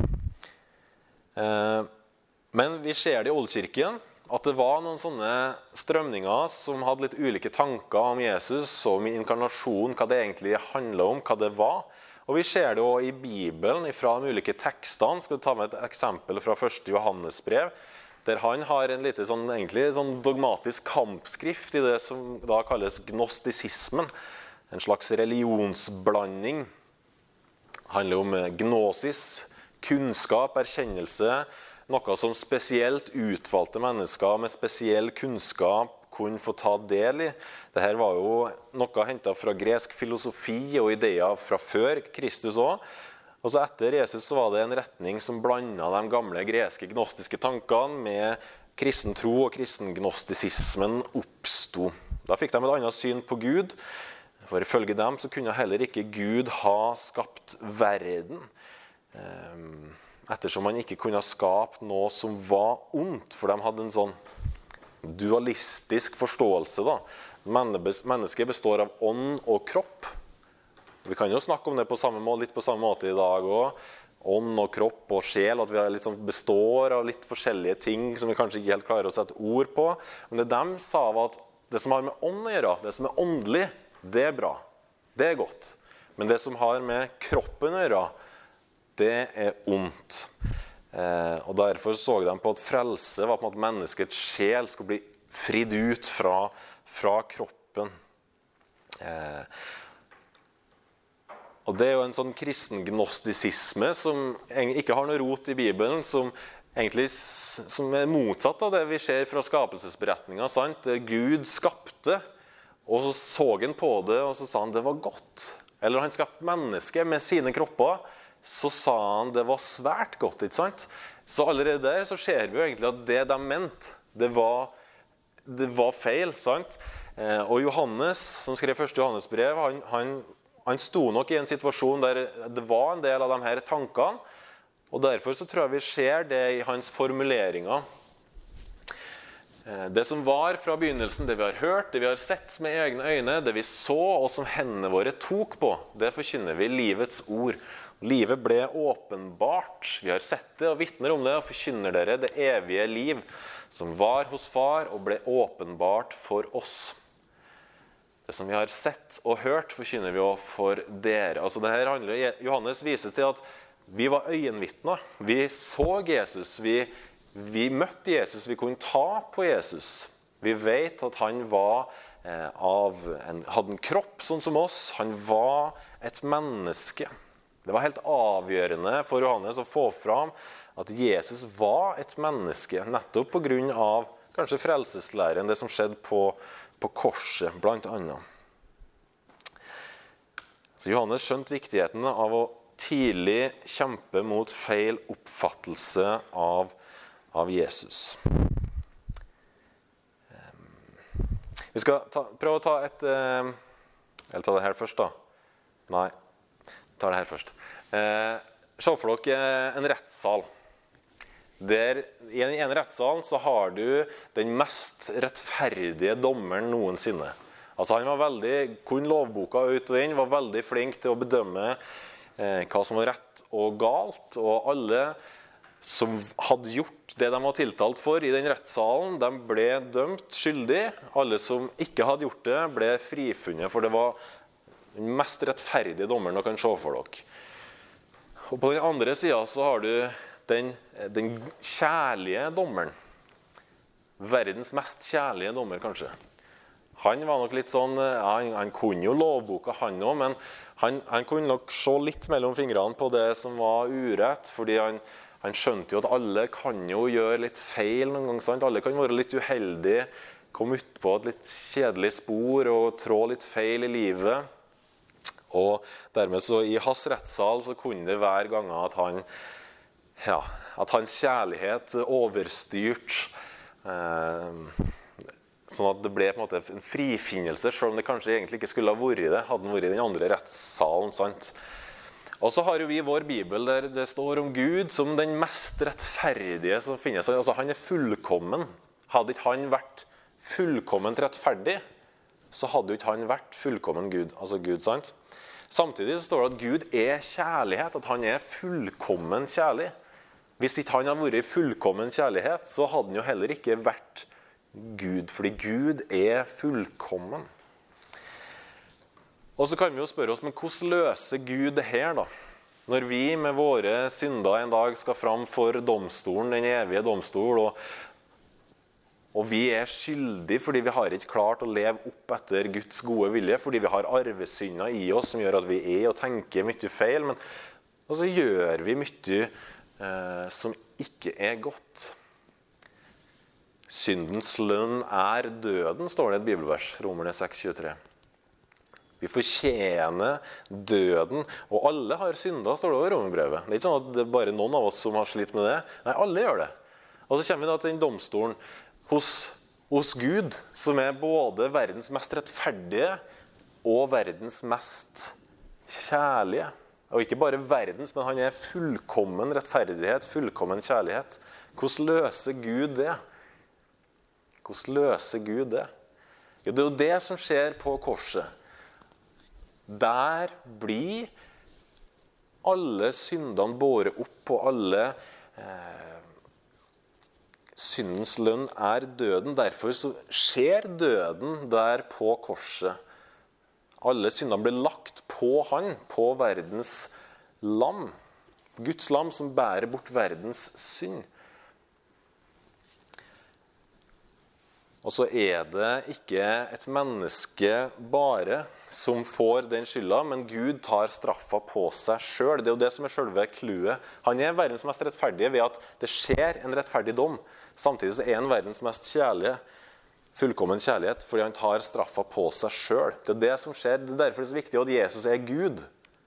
Men vi ser det i oldkirken, at det var noen sånne strømninger som hadde litt ulike tanker om Jesus og om inkarnasjon, hva det egentlig handlet om, hva det var. Og vi ser det også i Bibelen, fra de ulike tekstene. Skal vi ta med et eksempel fra 1. Johannesbrev, der han har en lite sånn dogmatisk kampskrift i det som da kalles gnostisismen. En slags religionsblanding. Det handler om gnosis, kunnskap, erkjennelse, noe som spesielt utvalgte mennesker med spesiell kunnskap kunne få ta del i. Dette var jo noe hentet fra gresk filosofi og ideer fra før Kristus også. Og så etter Jesus så var det en retning som blandet de gamle greske gnostiske tankene med kristen tro, og kristen gnostisismen oppstod. Da fikk de et annet syn på Gud. For ifølge dem så kunne heller ikke Gud ha skapt verden, ettersom han ikke kunne ha skapt noe som var ondt, for de hadde en sånn dualistisk forståelse da. Mennesket består av ånd og kropp. Vi kan jo snakke om det litt på samme måte i dag også. Ånd og kropp og sjel, at vi liksom består av litt forskjellige ting som vi kanskje ikke helt klarer å sette ord på. Men det de sa var at det som har med ånd å gjøre, det som er åndelig, det er bra. Det er godt. Men det som har med kroppen å gjøre, det er ondt. Og derfor så de på at frelse var på at menneskets sjel skulle bli fridd ut fra kroppen. Og det er jo en sånn kristen gnostisisme som ikke har noe rot i Bibelen, som er motsatt av det vi ser fra skapelsesberetningen, sant? Gud skapte, og så han på det, og så sa han det var godt. Eller han skapte mennesket med sine kropper, så sa han det var svært godt, ikke sant? Så allerede der så ser vi jo egentlig at det de mente, det var feil, sant? Og Johannes, som skrev 1. Johannesbrev, han Han sto nok i en situasjon der det var en del av de her tankene, og derfor så tror jeg vi ser det i hans formuleringer. Det som var fra begynnelsen, det vi har hørt, det vi har sett med egne øyne, det vi så og som hendene våre tok på, det forkynner vi livets ord. Livet ble åpenbart. Vi har sett det og vittner om det og forkynner dere det evige liv som var hos far og ble åpenbart for oss. Det som vi har sett og hørt forkynner vi også for dere. Altså det her handler, Johannes viser til at vi var øyenvittner. Vi så Jesus, vi møtte Jesus, vi kunne ta på Jesus. Vi vet at han var hadde en kropp sånn som oss. Han var et menneske. Det var helt avgjørende for Johannes å få fram at Jesus var et menneske, nettopp på grunn av kanskje frelseslæren, det som skjedde på korset, blant annet. Så Johannes skjønte viktigheten av å tidlig kjempe mot feil oppfattelse av Jesus. Vi skal prøve å ta eller ta det her først da. Nei, ta det her først. Se for dere en rettssal. I en rettssal så har du den mest rettferdige dommeren noensinne. Altså han var kunne lovboka ut og inn, var veldig flink til å bedømme hva som var rett og galt, og alle som hadde gjort det de var tiltalt for i den rettssalen, de ble dømt skyldig. Alle som ikke hadde gjort det, ble frifunnet, for det var den mest rettferdige dommeren dere kan se for dere. Og på den andre siden så har du den kjærlige dommeren. Verdens mest kjærlige dommer, kanskje. Han var nok litt sånn, han kunne jo lovboka han også, men han kunne nok se litt mellom fingrene på det som var urett, fordi han skjønte jo at alle kan jo gjøre litt feil noen gang, sant? Alle kan være litt uheldige, komme ut på et litt kjedelig spor og trå litt feil i livet. Og dermed så i hans rettssal så kunne det være ganger at hans kjærlighet overstyrt, sånn at det ble på en måte en frifinnelse, selv om det kanskje egentlig ikke skulle ha vært det, hadde den vært i den andre rettssalen, sant? Og så har jo vi vår Bibel der det står om Gud som den mest rettferdige som finnes. Altså han er fullkommen. Hadde ikke han vært fullkomment rettferdig, så hadde jo ikke han vært fullkommen Gud, altså Gud, sant? Samtidig så står det at Gud er kjærlighet, at han er fullkommen kjærlig. Hvis ikke han hadde vært i fullkommen kjærlighet, så hadde han jo heller ikke vært Gud, fordi Gud er fullkommen. Og så kan vi jo spørre oss, men hvordan løser Gud det her da? Når vi med våre synder en dag skal fram for domstolen, den evige domstol, og vi er skyldige fordi vi har ikke klart å leve opp etter Guds gode vilje, fordi vi har arvesynder i oss som gjør at vi er og tenker mye feil, men så gjør vi mye som ikke er godt. Syndens lønn er døden, står det i et bibelvers, Romerne 6:23. Vi fortjener døden, og alle har synda, står det i Romerbrevet. Det er ikke sånn at det er bare noen av oss som har slitt med det. Nei, alle gjør det. Og så kommer vi da til den domstolen hos Gud, som er både verdens mest rettferdige og verdens mest kjærlige. Og ikke bare verdens, men han er fullkommen rettferdighet, fullkommen kjærlighet. Hvordan løser Gud det? Hvordan løser Gud det? Jo, det er jo det som skjer på korset. Der blir alle syndene båret opp, og alle syndens lønn er døden. Derfor så skjer døden der på korset. Alle syndene blir lagt på han, på verdens lam. Guds lam som bærer bort verdens synd. Og så er det ikke et menneske bare som får den skylda, men Gud tar straffa på seg selv. Det er jo det som er selve clouet. Han er verdens mest rettferdige ved at det skjer en rettferdig dom. Samtidig så er han verdens mest kjærlige, fullkommen kjærlighet, fordi han tar straffa på seg selv. Det er det som skjer. Det er derfor det er så viktig at Jesus er Gud.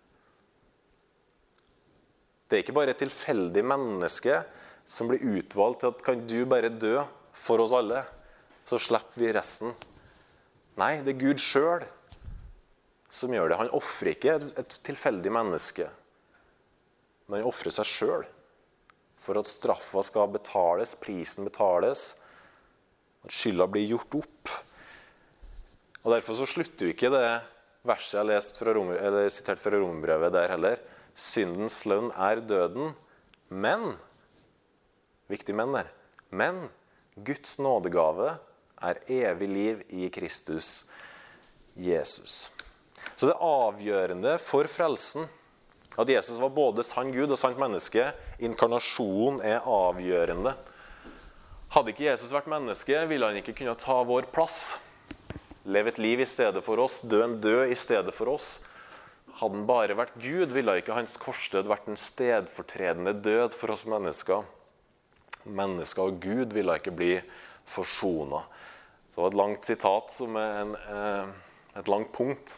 Det er ikke bare et tilfeldig menneske som blir utvalgt til at kan du bare dø for oss alle, så slipper vi resten. Nei, det er Gud selv som gjør det. Han offrer ikke et tilfeldig menneske, men han offrer seg selv for at straffa skal betales, prisen betales, at skylda blir gjort opp. Og derfor så slutter vi ikke det verset jeg har lest sitert fra Romerbrevet der heller. Syndens lønn er døden, men, viktig men der, men Guds nådegave er evig liv i Kristus Jesus. Så det er avgjørende for frelsen at Jesus var både sann Gud og sant menneske. Inkarnasjon er avgjørende. Hadde ikke Jesus vært menneske, ville han ikke kunne ta vår plass. Leve et liv i stedet for oss, dø en død i stedet for oss. Hadde han bare vært Gud, ville ikke hans korsdød vært en stedfortredende død for oss mennesker. Mennesker og Gud ville ikke bli forsonet. Det var et langt sitat som er et langt punkt.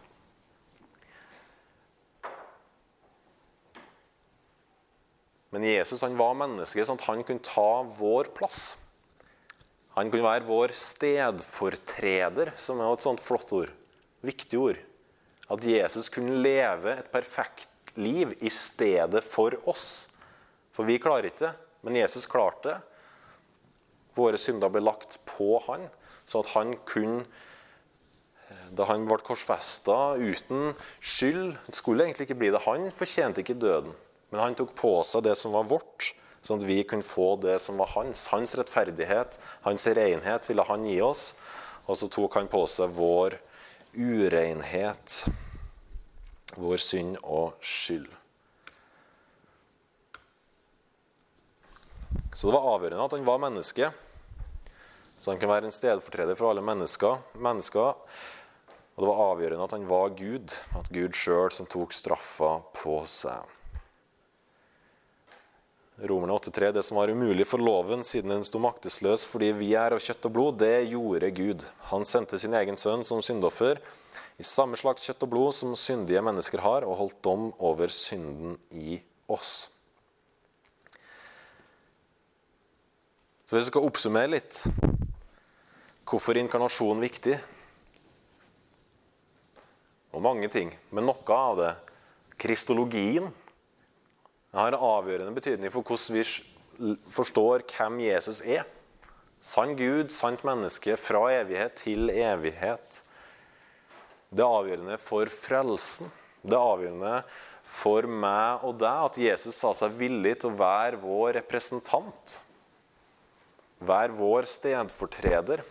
Men Jesus han var menneske, sånn at han kunne ta vår plass. Han kunne være vår stedfortreder, som er et sånt flott ord. Viktig ord. At Jesus kunne leve et perfekt liv i stedet for oss. For vi klarer ikke det, men Jesus klarte det. Våre synder ble lagt på han, så at han kunne, da han ble korsfestet uten skyld, det skulle egentlig ikke bli det. Han fortjente ikke døden, men han tok på seg det som var vårt, sånn at vi kunne få det som var hans. Hans rettferdighet, hans renhet ville han gi oss, og så tok han på seg vår urenhet, vår synd og skyld. Så det var avgjørende at han var menneske, så han kunne være en stedfortreder for alle mennesker. Og det var avgjørende at han var Gud, at Gud selv som tok straffa på seg. Romerne 8,3, det som var umulig for loven siden den stod maktesløs fordi vi er av kjøtt og blod, det gjorde Gud. Han sendte sin egen sønn som syndoffer i samme slags kjøtt og blod som syndige mennesker har, og holdt dom over synden i oss. Så hvis vi skal oppsummere litt, hvorfor er inkarnasjon viktig? Og mange ting, men noe av det, kristologien, det har en avgjørende betydning for hvordan vi forstår hvem Jesus er. Sann Gud, sant menneske, fra evighet til evighet. Det er avgjørende for frelsen. Det er avgjørende for meg og deg at Jesus sa seg villig til å være vår representant. Være vår stedfortreder.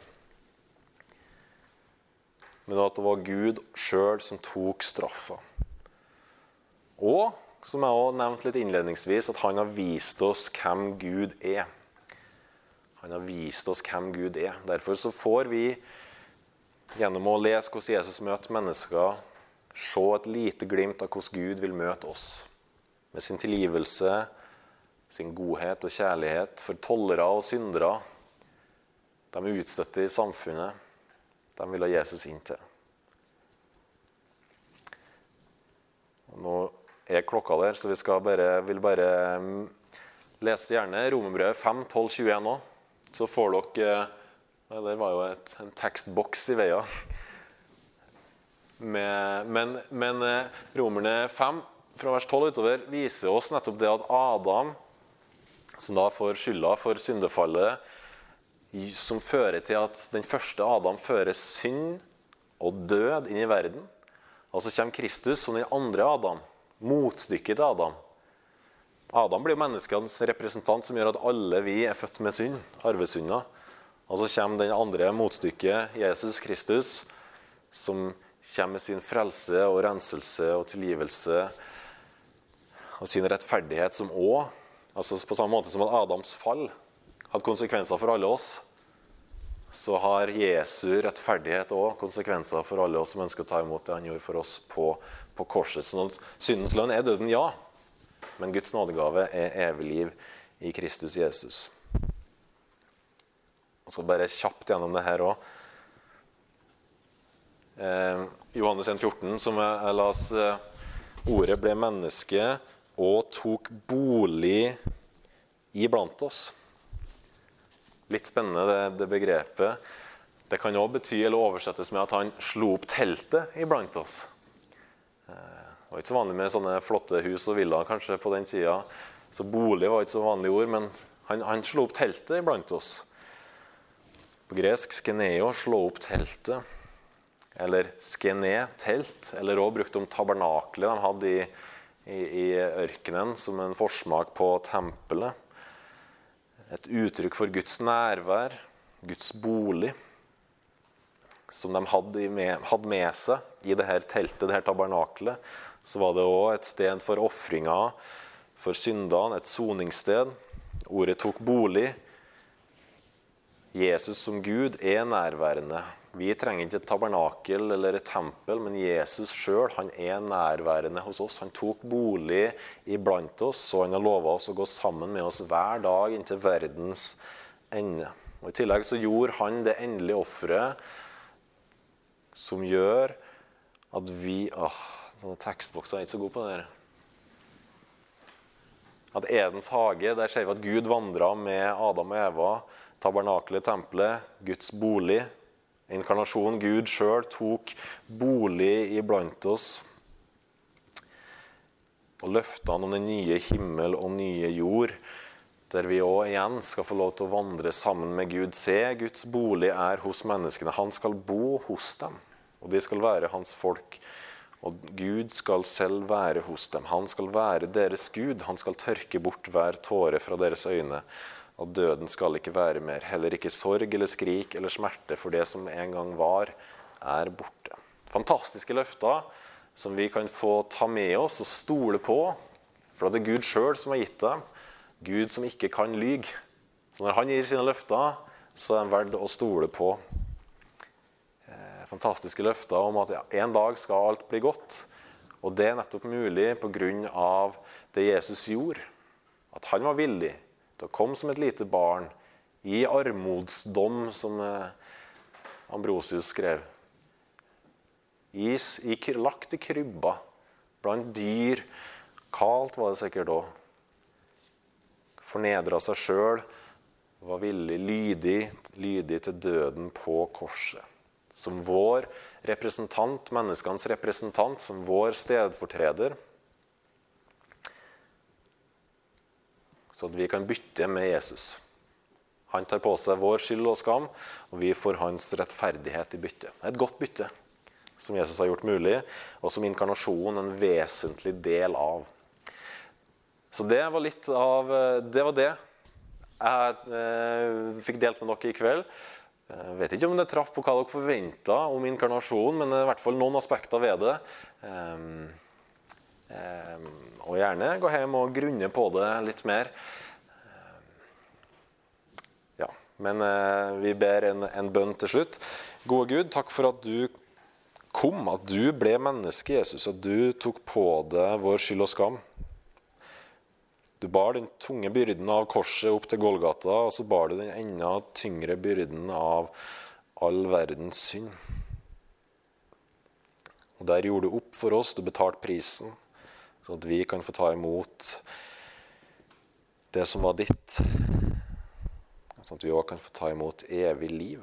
Men at det var Gud selv som tok straffa. Og som jeg også nevnte litt innledningsvis, at han har vist oss hvem Gud er. Han har vist oss hvem Gud er. Derfor så får vi, gjennom å lese hvordan Jesus møter mennesker, se et lite glimt av hvordan Gud vil møte oss. Med sin tilgivelse, sin godhet og kjærlighet for tollere og syndere. De er utstøtte i samfunnet. De vil ha Jesus inn til. Og nå er klokka der, så vi vil bare lese gjerne Romerbrevet 5, 12, 21 nå. Så får dere, det var jo en tekstboks i veien. Men Romerne 5, fra vers 12 utover, viser oss nettopp det at Adam, som da får skylda for syndefallet, som fører til at den første Adam fører synd og død inn i verden. Og så kommer Kristus som den andre Adam, motstykket til Adam. Adam blir menneskenes representant som gjør at alle vi er født med synd, arvesynder. Og så kommer den andre motstykket, Jesus Kristus, som kommer med sin frelse og renselse og tilgivelse og sin rettferdighet som også, altså på samme måte som at Adams fall hadde konsekvenser for alle oss, så har Jesu rettferdighet også konsekvenser for alle oss som ønsker å ta imot det han gjorde for oss på korset. Så syndens lønn er døden, ja, men Guds nådegave er evig liv i Kristus Jesus. Og så bare kjapt gjennom det her også. Johannes 1,14, som jeg las, ordet ble menneske og tok bolig iblant oss. Litt spennende det begrepet. Det kan også bety eller oversettes med at han slo opp teltet iblant oss. Det var ikke så vanlig med sånne flotte hus og villaer kanskje på den tiden. Så bolig var ikke så vanlig ord, men han slo opp teltet iblant oss. På gresk skeneo, slå opp teltet. Eller skene, telt. Eller også brukte de tabernaklet de hadde i ørkenen som en forsmak på tempelet. Et uttrykk for Guds nærvær, Guds bolig, som de hadde med seg i dette teltet, dette tabernaklet. Så var det også et sted for offringer, for syndene, et soningssted. Ordet tok bolig. Jesus som Gud nærværende. Vi trenger ikke et tabernakel eller et tempel, men Jesus selv, han nærværende hos oss. Han tok bolig iblant oss, og han har lovet oss å gå sammen med oss hver dag inntil verdens ende. Og i tillegg så gjorde han det endelige offeret som gjør at vi... sånne tekstbokser ikke så god på det her. At Edens hage, der ser vi at Gud vandret med Adam og Eva, tabernaklet, tempelet, Guds bolig, inkarnasjon, Gud selv tok bolig iblant oss, og løftene om den nye himmel og nye jord, der vi også igjen skal få lov til å vandre sammen med Gud. Se, Guds bolig hos menneskene. Han skal bo hos dem, og de skal være hans folk. Og Gud skal selv være hos dem. Han skal være deres Gud. Han skal tørke bort hver tåre fra deres øyne. Og døden skal ikke være mer. Heller ikke sorg eller skrik eller smerte, for det som en gang var, borte. Fantastiske løfter som vi kan få ta med oss og stole på. For det Gud selv som har gitt dem. Gud som ikke kan lyge. Så når han gir sine løfter, så de verdt å stole på. Fantastiske løfter om at en dag skal alt bli godt. Og det nettopp mulig på grunn av det Jesus gjorde. At han var villig til å komme som et lite barn i armodsdom, som Ambrosius skrev. Lagt i krybba, blant dyr. Kalt var det sikkert også. Fornedret seg selv, var villig, lydig til døden på korset. Som vår representant, menneskenes representant, som vår stedfortreder. Så at vi kan bytte med Jesus. Han tar på seg vår skyld og skam, og vi får hans rettferdighet i bytte. Et godt bytte, som Jesus har gjort mulig, og som inkarnasjonen en vesentlig del av. Så det var litt av det. Jeg fikk delt med dere i kveld. Jeg vet ikke om det traff på hva dere forventet om inkarnasjonen, men i hvert fall noen aspekter ved det. Og gjerne gå hjem og grunne på det litt mer. Ja, men vi ber en bønn til slutt. Gode Gud, takk for at du kom, at du ble menneske, Jesus, at du tok på deg vår skyld og skam. Du bar den tunge byrden av korset opp til Golgata, og så bar du den enda tyngre byrden av all verdens synd. Og der gjorde du opp for oss, du betalte prisen, så at vi kan få ta imot det som var ditt, så at vi også kan få ta imot evig liv.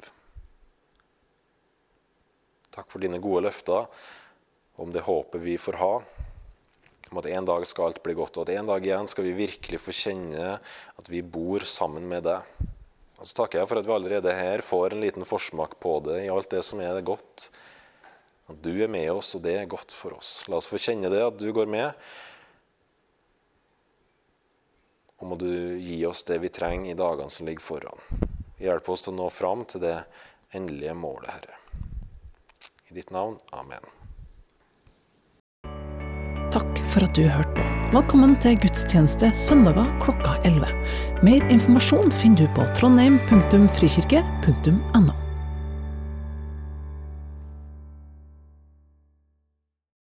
Takk for dine gode løfter om det håpet vi får ha, om at en dag skal alt bli godt, og at en dag igjen skal vi virkelig få kjenne at vi bor sammen med deg. Og så takker jeg for at vi allerede her får en liten forsmak på det, i alt det som det godt. At du med oss, og det godt for oss. La oss få kjenne det, at du går med. Og må du gi oss det vi trenger i dagene som ligger foran. Hjelp oss til å nå fram til det endelige målet, Herre. I ditt navn, amen. Takk for at du hørte på. Velkommen til gudstjeneste søndager klokka 11. Mer informasjon finner du på trondheim.frikirke.no.